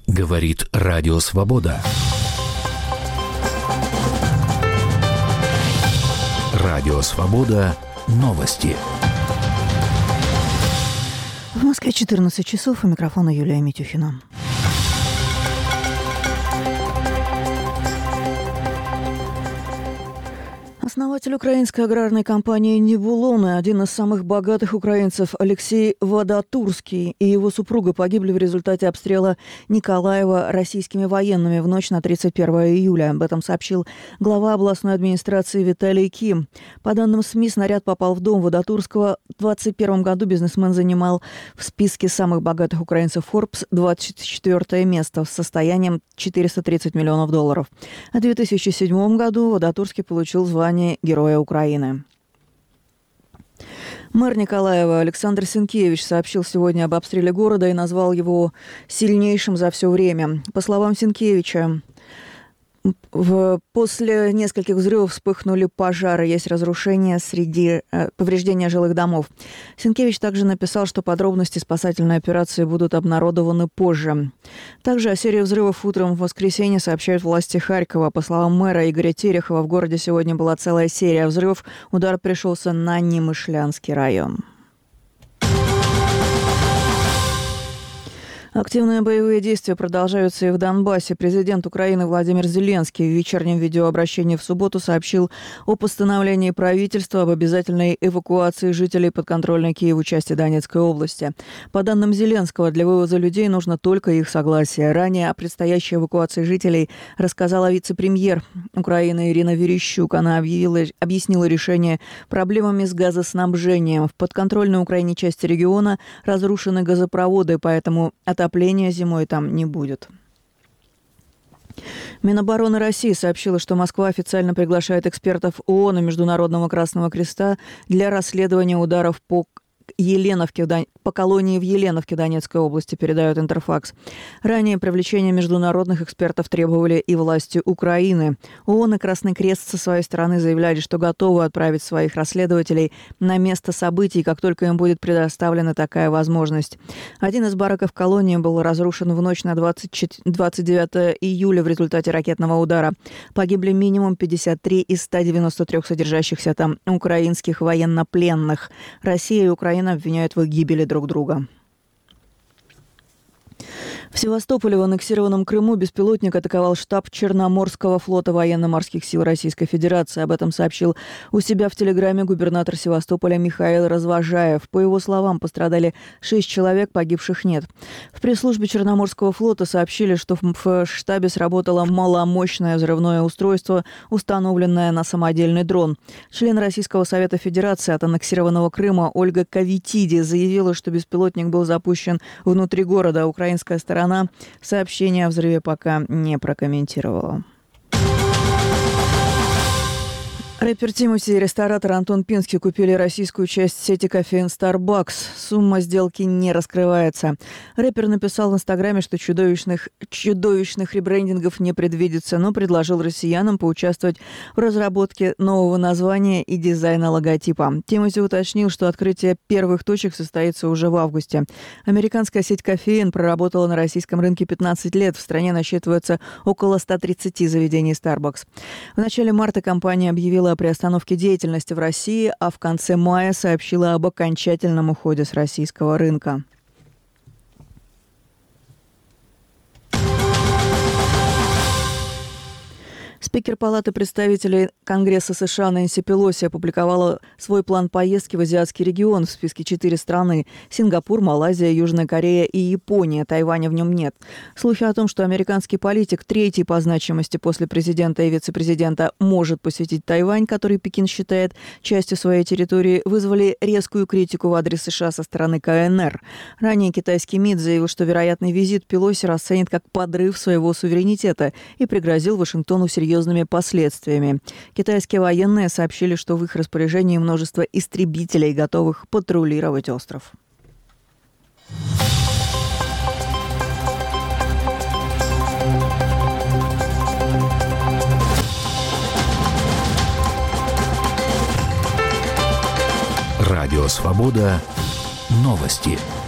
Говорит Радио Свобода. Радио Свобода. Новости. В Москве 14 часов. У микрофона Юлия Митюхина. Основатель украинской аграрной компании «Нибулоны», один из самых богатых украинцев Алексей Водотурский и его супруга погибли в результате обстрела Николаева российскими военными в ночь на 31 июля. Об этом сообщил глава областной администрации Виталий Ким. По данным СМИ, снаряд попал в дом Водотурского. В 2021 году бизнесмен занимал в списке самых богатых украинцев Forbes 24 место с состоянием $430 миллионов. В 2007 году Водотурский получил звание Героя Украины. Мэр Николаева Александр Сенкевич сообщил сегодня об обстреле города и назвал его сильнейшим за все время. По словам Сенкевича, после нескольких взрывов вспыхнули пожары, есть разрушения среди повреждения жилых домов. Сенкевич также написал, что подробности спасательной операции будут обнародованы позже. Также о серии взрывов утром в воскресенье сообщают власти Харькова. По словам мэра Игоря Терехова, в городе сегодня была целая серия взрывов. Удар пришелся на Немышлянский район. Активные боевые действия продолжаются и в Донбассе. Президент Украины Владимир Зеленский в вечернем видеообращении в субботу сообщил о постановлении правительства об обязательной эвакуации жителей подконтрольной Киеву части Донецкой области. По данным Зеленского, для вывоза людей нужно только их согласие. Ранее о предстоящей эвакуации жителей рассказала вице-премьер Украины Ирина Верещук. Она объяснила решение проблемами с газоснабжением. В подконтрольной Украине части региона разрушены газопроводы, поэтому отопления зимой там не будет. Минобороны России сообщила, что Москва официально приглашает экспертов ООН и Международного Красного Креста для расследования ударов по колонии в Еленовке Донецкой области, передает Интерфакс. Ранее привлечение международных экспертов требовали и власти Украины. ООН и Красный Крест со своей стороны заявляли, что готовы отправить своих расследователей на место событий, как только им будет предоставлена такая возможность. Один из бараков колонии был разрушен в ночь на 29 июля в результате ракетного удара. Погибли минимум 53 из 193 содержащихся там украинских военнопленных. Россия и Украина обвиняют в их гибели друг друга. В Севастополе в аннексированном Крыму беспилотник атаковал штаб Черноморского флота военно-морских сил Российской Федерации. Об этом сообщил у себя в Телеграме губернатор Севастополя Михаил Развожаев. По его словам, пострадали 6 человек, погибших нет. В пресс-службе Черноморского флота сообщили, что в штабе сработало маломощное взрывное устройство, установленное на самодельный дрон. Член Российского Совета Федерации от аннексированного Крыма Ольга Кавитиди заявила, что беспилотник был запущен внутри города. Украинская сторона сообщение о взрыве пока не прокомментировала. Рэпер Тимати и ресторатор Антон Пинский купили российскую часть сети кофеин Starbucks. Сумма сделки не раскрывается. Рэпер написал в Инстаграме, что чудовищных ребрендингов не предвидится, но предложил россиянам поучаствовать в разработке нового названия и дизайна логотипа. Тимати уточнил, что открытие первых точек состоится уже в августе. Американская сеть кофеин проработала на российском рынке 15 лет. В стране насчитывается около 130 заведений Starbucks. В начале марта компания объявила о приостановке деятельности в России, а в конце мая сообщила об окончательном уходе с российского рынка. Спикер Палаты представителей Конгресса США Нэнси Пелоси опубликовала свой план поездки в азиатский регион. В списке 4 страны – Сингапур, Малайзия, Южная Корея и Япония. Тайваня в нем нет. Слухи о том, что американский политик, третий по значимости после президента и вице-президента, может посетить Тайвань, который Пекин считает частью своей территории, вызвали резкую критику в адрес США со стороны КНР. Ранее китайский МИД заявил, что вероятный визит Пелоси расценит как подрыв своего суверенитета и пригрозил Вашингтону серьезными последствиями. Китайские военные сообщили, что в их распоряжении множество истребителей, готовых патрулировать остров. Радио Свобода. Новости.